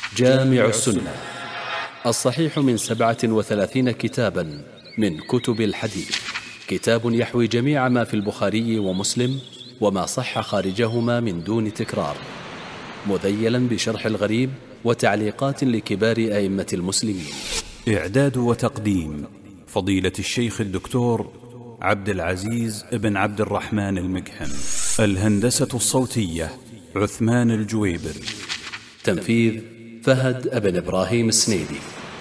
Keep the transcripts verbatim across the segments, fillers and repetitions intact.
جامع السنة الصحيح من سبعة وثلاثين كتابا من كتب الحديث، كتاب يحوي جميع ما في البخاري ومسلم وما صح خارجهما من دون تكرار، مذيلا بشرح الغريب وتعليقات لكبار أئمة المسلمين. إعداد وتقديم فضيلة الشيخ الدكتور عبد العزيز بن عبد الرحمن المقحم. الهندسة الصوتية عثمان الجويبر. تنفيذ فهد بن إبراهيم السنيدي.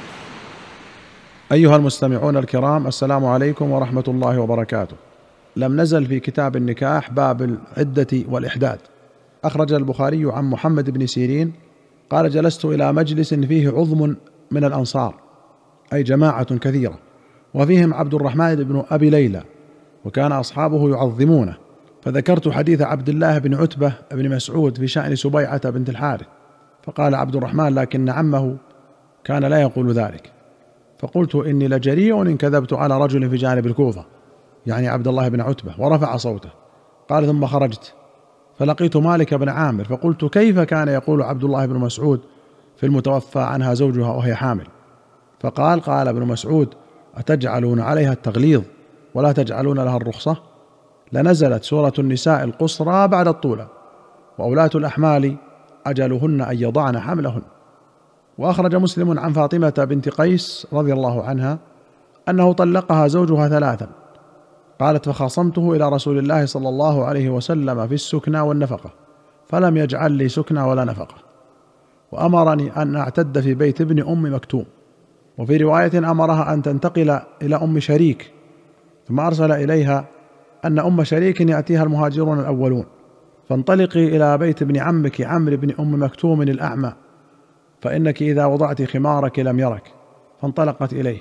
أيها المستمعون الكرام، السلام عليكم ورحمة الله وبركاته. لم نزل في كتاب النكاح باب العدة والإحداد. أخرج البخاري عن محمد بن سيرين قال: جلست إلى مجلس فيه عظم من الأنصار، أي جماعة كثيرة، وفيهم عبد الرحمن بن أبي ليلى، وكان أصحابه يعظمونه، فذكرت حديث عبد الله بن عتبة بن مسعود في شأن سبيعة بنت الحارث، فقال عبد الرحمن: لكن عمه كان لا يقول ذلك. فقلت: إني لجريء إن كذبت على رجل في جانب الكوفة، يعني عبد الله بن عتبة، ورفع صوته. قال: ثم خرجت فلقيت مالك بن عامر، فقلت: كيف كان يقول عبد الله بن مسعود في المتوفى عنها زوجها وهي حامل؟ فقال: قال ابن مسعود: أتجعلون عليها التغليظ ولا تجعلون لها الرخصة؟ لنزلت سورة النساء القصرى بعد الطولى، وأولاة الأحمال أجلهن أن يضعن حملهن. وأخرج مسلم عن فاطمة بنت قيس رضي الله عنها أنه طلقها زوجها ثلاثا، قالت: فخاصمته إلى رسول الله صلى الله عليه وسلم في السكنى والنفقة، فلم يجعل لي سكنى ولا نفقة، وأمرني أن أعتد في بيت ابن أم مكتوم. وفي رواية أمرها أن تنتقل إلى أم شريك، ثم أرسل إليها أن أم شريك يأتيها المهاجرون الأولون، فانطلقي إلى بيت ابن عمك عمرو بن أم مكتوم الأعمى، فإنك إذا وضعت خمارك لم يرك. فانطلقت إليه،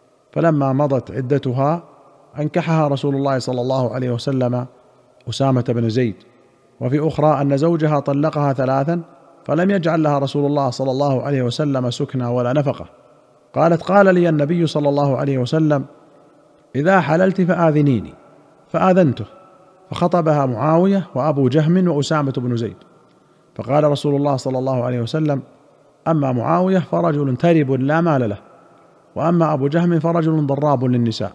فلما مضت عدتها أنكحها رسول الله صلى الله عليه وسلم أسامة بن زيد. وفي أخرى أن زوجها طلقها ثلاثا فلم يجعل لها رسول الله صلى الله عليه وسلم سكنى ولا نفقة. قالت: قال لي النبي صلى الله عليه وسلم: إذا حللت فآذنيني، فآذنته، فخطبها معاوية وأبو جهم وأسامة بن زيد. فقال رسول الله صلى الله عليه وسلم: أما معاوية فرجل ترب لا مال له، وأما أبو جهم فرجل ضراب للنساء،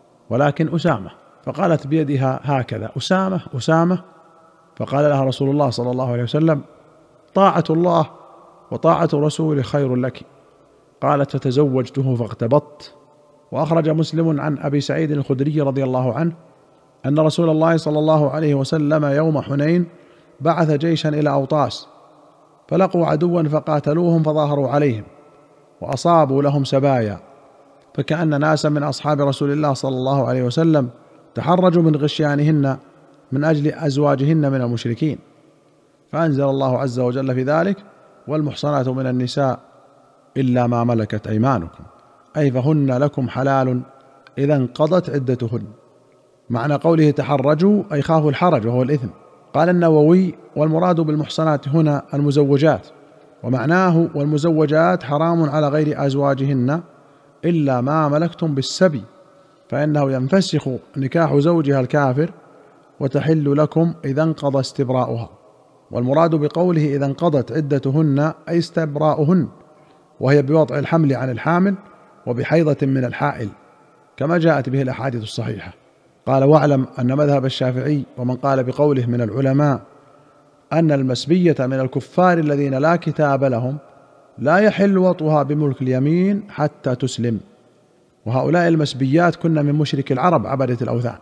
ولكن أسامة. فقالت بيدها هكذا: أسامة أسامة. فقال لها رسول الله صلى الله عليه وسلم: طاعة الله وطاعة رسوله خير لك. قالت: فتزوجته فاغتبطت. وأخرج مسلم عن أبي سعيد الخدري رضي الله عنه أن رسول الله صلى الله عليه وسلم يوم حنين بعث جيشا إلى أوطاس، فلقوا عدوا فقاتلوهم فظاهروا عليهم وأصابوا لهم سبايا، فكأن ناسا من أصحاب رسول الله صلى الله عليه وسلم تحرجوا من غشيانهن من أجل أزواجهن من المشركين، فأنزل الله عز وجل في ذلك: والمحصنات من النساء إلا ما ملكت أيمانكم، أي فهن لكم حلال إذا انقضت عدتهن. معنى قوله تحرجوا أي خافوا الحرج وهو الإثم. قال النووي: والمراد بالمحصنات هنا المزوجات، ومعناه والمزوجات حرام على غير أزواجهن إلا ما ملكتم بالسبي، فإنه ينفسخ نكاح زوجها الكافر وتحل لكم إذا انقضى استبراؤها. والمراد بقوله إذا انقضت عدتهن أي استبراؤهن، وهي بوضع الحمل عن الحامل وبحيضة من الحائل، كما جاءت به الأحاديث الصحيحة. قال: واعلم أن مذهب الشافعي ومن قال بقوله من العلماء أن المسبية من الكفار الذين لا كتاب لهم لا يحل وطئها بملك اليمين حتى تسلم، وهؤلاء المسبيات كن من مشرك العرب عبدة الأوثان،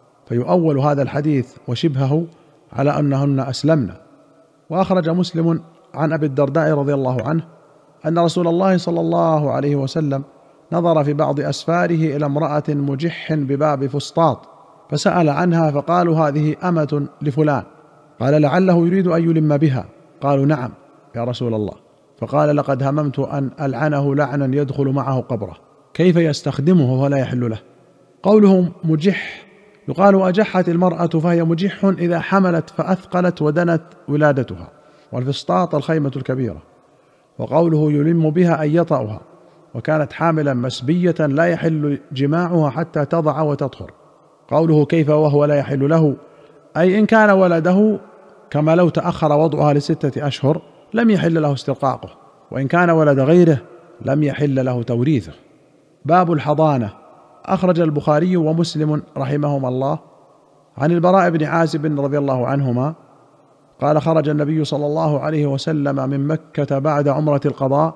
فيؤول هذا الحديث وشبهه على أنهن أسلمن. وأخرج مسلم عن أبي الدرداء رضي الله عنه أن رسول الله صلى الله عليه وسلم نظر في بعض أسفاره إلى امرأة مجح بباب فسطاط، فسأل عنها، فقالوا: هذه أمة لفلان. قال: لعله يريد أن يلم بها. قالوا: نعم يا رسول الله. فقال: لقد هممت أن ألعنه لعنا يدخل معه قبره، كيف يستخدمه ولا يحل له؟ قوله مجح يقال أجحت المرأة فهي مجح إذا حملت فأثقلت ودنت ولادتها، والفسطاط الخيمة الكبيرة. وقوله يلم بها أن يطأها، وكانت حاملا مسبية لا يحل جماعها حتى تضع وتطهر. قوله كيف وهو لا يحل له، أي إن كان ولده كما لو تأخر وضعها لستة أشهر لم يحل له استرقاقه، وإن كان ولد غيره لم يحل له توريثه. باب الحضانة. أخرج البخاري ومسلم رحمهما الله عن البراء بن عازب رضي الله عنهما قال: خرج النبي صلى الله عليه وسلم من مكة بعد عمرة القضاء،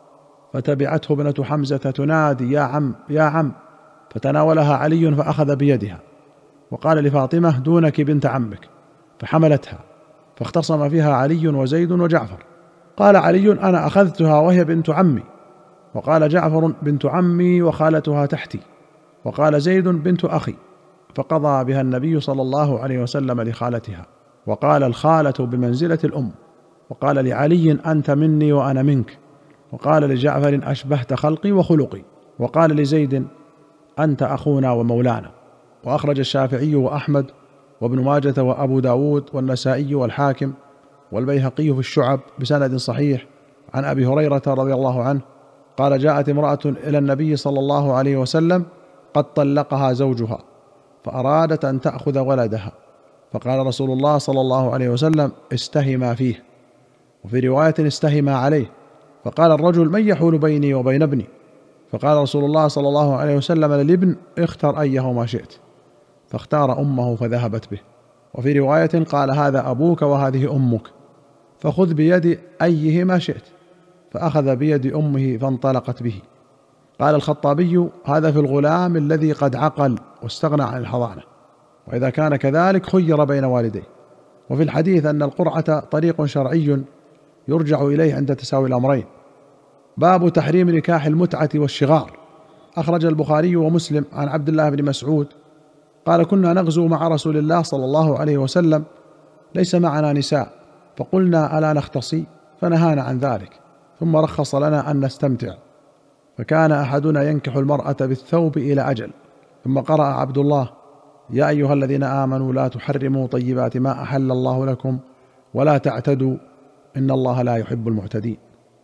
فتبعته ابنة حمزة تنادي: يا عم يا عم، فتناولها علي فأخذ بيدها وقال لفاطمة: دونك بنت عمك، فحملتها، فاختصم فيها علي وزيد وجعفر. قال علي: أنا أخذتها وهي بنت عمي. وقال جعفر: بنت عمي وخالتها تحتي. وقال زيد: بنت أخي. فقضى بها النبي صلى الله عليه وسلم لخالتها، وقال: الخالة بمنزلة الأم. وقال لعلي: أنت مني وأنا منك. وقال لجعفر: أشبهت خلقي وخلقي. وقال لزيد: أنت أخونا ومولانا. وأخرج الشافعي وأحمد وابن ماجة وأبو داود والنسائي والحاكم والبيهقي في الشعب بسند صحيح عن أبي هريرة رضي الله عنه قال: جاءت امرأة إلى النبي صلى الله عليه وسلم قد طلقها زوجها، فأرادت أن تأخذ ولدها، فقال رسول الله صلى الله عليه وسلم: استهما فيه. وفي رواية: استهما عليه. فقال الرجل: من يحول بيني وبين ابني؟ فقال رسول الله صلى الله عليه وسلم للابن: اختر أيهما شئت، فاختار أمه فذهبت به. وفي رواية قال: هذا أبوك وهذه أمك، فخذ بيد أيهما شئت، فأخذ بيد أمه فانطلقت به. قال الخطابي: هذا في الغلام الذي قد عقل واستغنى عن الحضانة، وإذا كان كذلك خير بين والديه. وفي الحديث أن القرعة طريق شرعي يرجع إليه عند تساوي الأمرين. باب تحريم نكاح المتعة والشغار. أخرج البخاري ومسلم عن عبد الله بن مسعود قال: كنا نغزو مع رسول الله صلى الله عليه وسلم، ليس معنا نساء، فقلنا: ألا نختصي؟ فنهانا عن ذلك، ثم رخص لنا أن نستمتع، فكان أحدنا ينكح المرأة بالثوب إلى أجل. ثم قرأ عبد الله: يا أيها الذين آمنوا لا تحرموا طيبات ما أحل الله لكم ولا تعتدوا إن الله لا يحب المعتدين.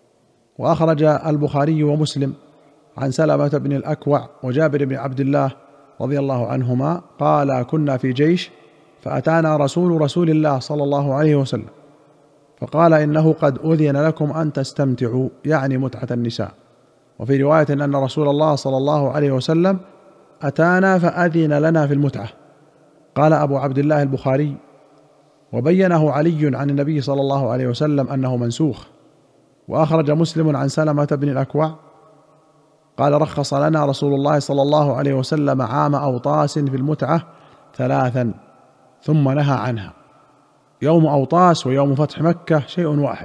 وأخرج البخاري ومسلم عن سلمة بن الأكوع وجابر بن عبد الله رضي الله عنهما قال: كنا في جيش، فأتانا رسول رسول الله صلى الله عليه وسلم فقال: إنه قد أذن لكم أن تستمتعوا، يعني متعة النساء. وفي رواية أن رسول الله صلى الله عليه وسلم أتانا فأذن لنا في المتعة. قال أبو عبد الله البخاري: وبينه علي عن النبي صلى الله عليه وسلم أنه منسوخ. وأخرج مسلم عن سلمة بن الأكوع قال: رخص لنا رسول الله صلى الله عليه وسلم عام أوطاس في المتعة ثلاثا ثم نهى عنها. يوم أوطاس ويوم فتح مكة شيء واحد،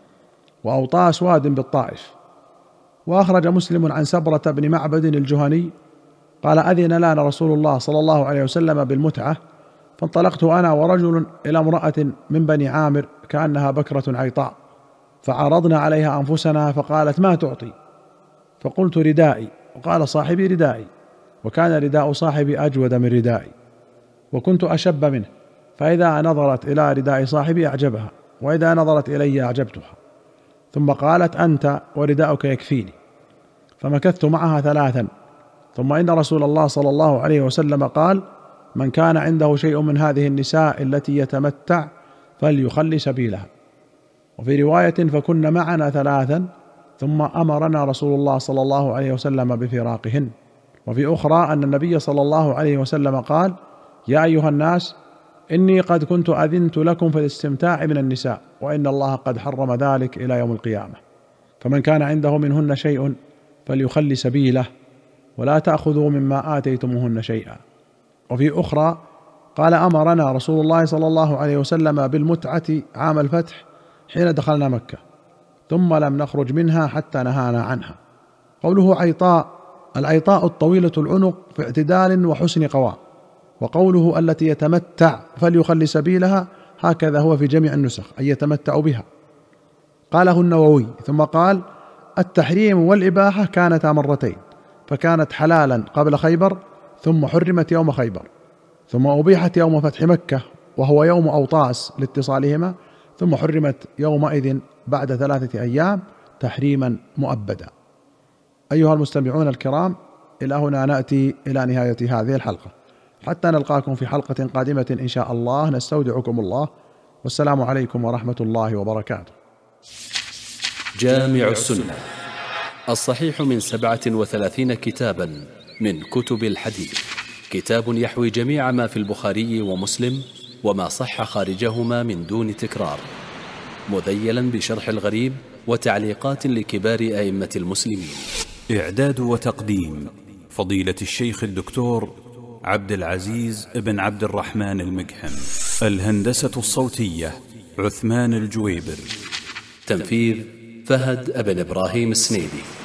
وأوطاس واد بالطائف. وأخرج مسلم عن سبرة بن معبد الجهني قال: أذن لنا رسول الله صلى الله عليه وسلم بالمتعة، فانطلقت أنا ورجل إلى امرأة من بني عامر كأنها بكرة عيطاء، فعرضنا عليها أنفسنا، فقالت: ما تعطي؟ فقلت: ردائي. وقال صاحبي: ردائي. وكان رداء صاحبي أجود من ردائي، وكنت أشب منه، فإذا نظرت إلى رداء صاحبي أعجبها، وإذا نظرت إلي أعجبتها. ثم قالت: أنت ورداؤك يكفيني. فمكثت معها ثلاثا، ثم إن رسول الله صلى الله عليه وسلم قال: من كان عنده شيء من هذه النساء التي يتمتع فليخلي سبيلها. وفي رواية: فكن معنا ثلاثا، ثم أمرنا رسول الله صلى الله عليه وسلم بفراقهن. وفي أخرى أن النبي صلى الله عليه وسلم قال: يا أيها الناس، إني قد كنت أذنت لكم في الاستمتاع من النساء، وإن الله قد حرم ذلك إلى يوم القيامة، فمن كان عنده منهن شيء فليخلي سبيله، ولا تأخذوا مما آتيتموهن شيئا. وفي أخرى قال: أمرنا رسول الله صلى الله عليه وسلم بالمتعة عام الفتح حين دخلنا مكة، ثم لم نخرج منها حتى نهانا عنها. قوله عيطاء: العيطاء الطويلة العنق في اعتدال وحسن قوام. وقوله التي يتمتع فليخلي سبيلها هكذا هو في جميع النسخ، أي يتمتع بها. قاله النووي. ثم قال: التحريم والإباحة كانتا مرتين، فكانت حلالا قبل خيبر، ثم حرمت يوم خيبر، ثم أبيحت يوم فتح مكة وهو يوم أوطاس لاتصالهما، ثم حرمت يومئذ بعد ثلاثة أيام تحريما مؤبدا. أيها المستمعون الكرام، إلى هنا نأتي إلى نهاية هذه الحلقة، حتى نلقاكم في حلقة قادمة إن شاء الله. نستودعكم الله، والسلام عليكم ورحمة الله وبركاته. جامع السنة الصحيح من سبعة وثلاثين كتابا من كتب الحديث، كتاب يحوي جميع ما في البخاري ومسلم وما صح خارجهما من دون تكرار، مذيلا بشرح الغريب وتعليقات لكبار أئمة المسلمين. إعداد وتقديم فضيلة الشيخ الدكتور عبد العزيز بن عبد الرحمن المجحم. الهندسة الصوتية عثمان الجويبر. تنفيذ فهد بن إبراهيم السنيدي.